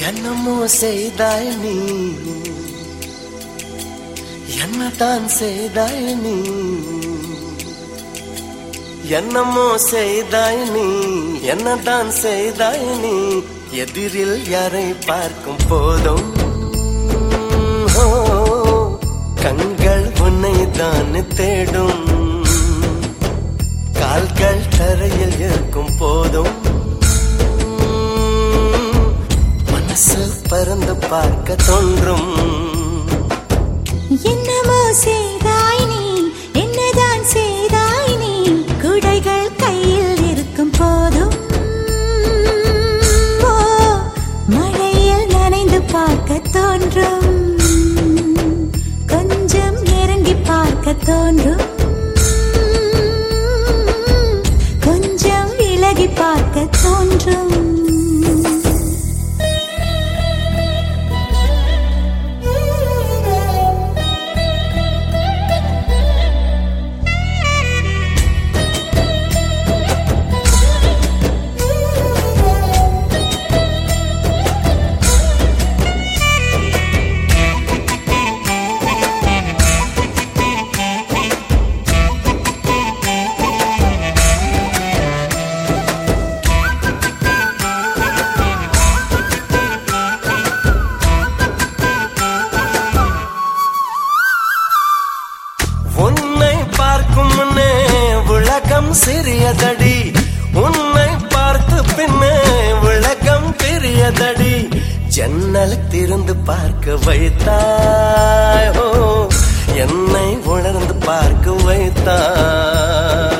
என்னமோ செய்தாய் நீ, என்னதான் செய்தாய் நீ, என்னமோ செய்தாய் நீ, என்னதான் செய்தாய் நீ, எதிரில் யாரை பார்க்கும் போதும் கண்கள் உன்னை தான் தேடும், கால்கள் தரையில் இருக்கும் போதும் மனசு பறந்து பார்க்க தோன்றும். என்னமோ செய்தாய் நீ, என்னதான் செய்தாய் நீ, குடைகள் கையில் இருக்கும் போதும் மழையில் நனைந்து பார்க்க தோன்றும், கொஞ்சம் நெருங்கி பார்க்க தோன்றும், கொஞ்சம் விலகி பார்க்க தோன்றும். சிறியதடி உன்னை பார்த்து பின்னே விளக்கம் பெரியதடி, ஜன்னல் திறந்து பார்க்க வைத்தாய், என்னை உணர்ந்து பார்க்க வைத்தாய்.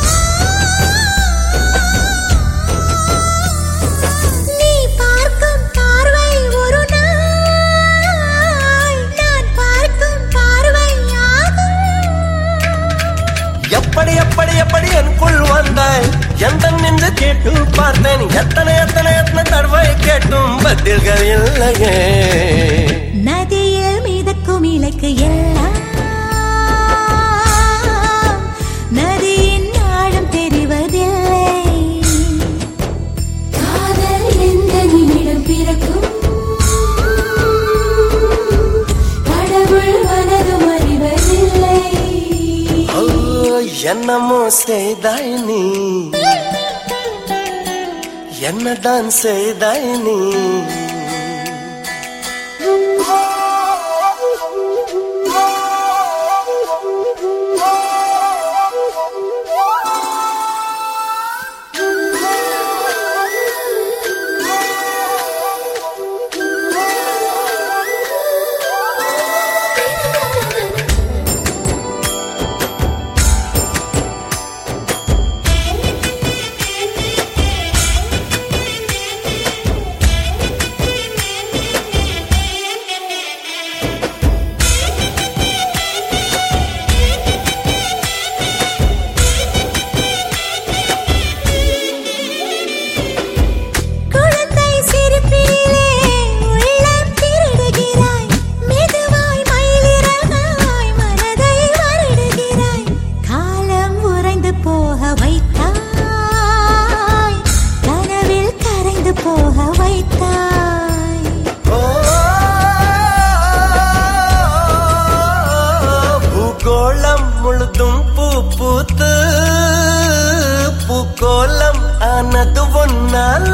எப்படி எப்படி எப்படி எனக்குள் வந்தாய், எந்த நின்று கேட்டு பார்த்தேன், எத்தனை எத்தனை எத்தனை தடவை கேட்டும் பதில்கள் இல்லையே. நதியில் மிதக்கும் இலக்கு எல்லாம் நதியின் ஆழம் தெரிவதில்லை, காதல் எந்த நிமிடம் பிறக்கும் கடவுள் மனதும் அறிவதில்லை. என்னமோ செய்தாய் நீ, என்னதான் செய்தாய் நீ, முழுதும் பூ பூத்து பூக்கோலம் ஆனது ஒன்னால.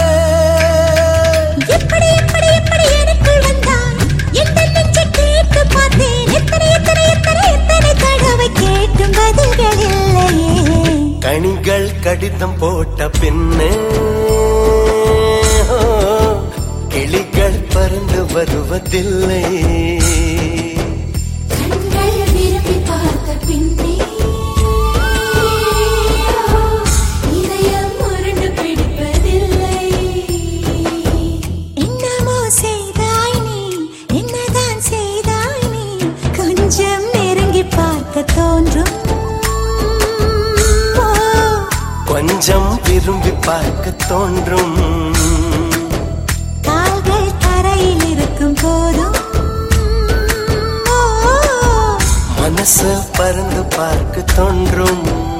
எப்படி எப்படி எப்படி எனக்குள் வந்தாய், எந்த நெஞ்சை கேட்டு பார்த்தேன், எத்தனை எத்தனை எத்தனை எத்தனை தடவை கேட்டும் பதில்கள் இல்லையே. கனிகள் கடிதம் போட்ட பின்னே கிளிகள் பறந்து வருவதில்லை, தோன்றும் கொஞ்சம் விரும்பி பார்க்க தோன்றும், கால்கள் தரையில் இருக்கும் போதும் மனசு பறந்து பார்க்க தோன்றும்.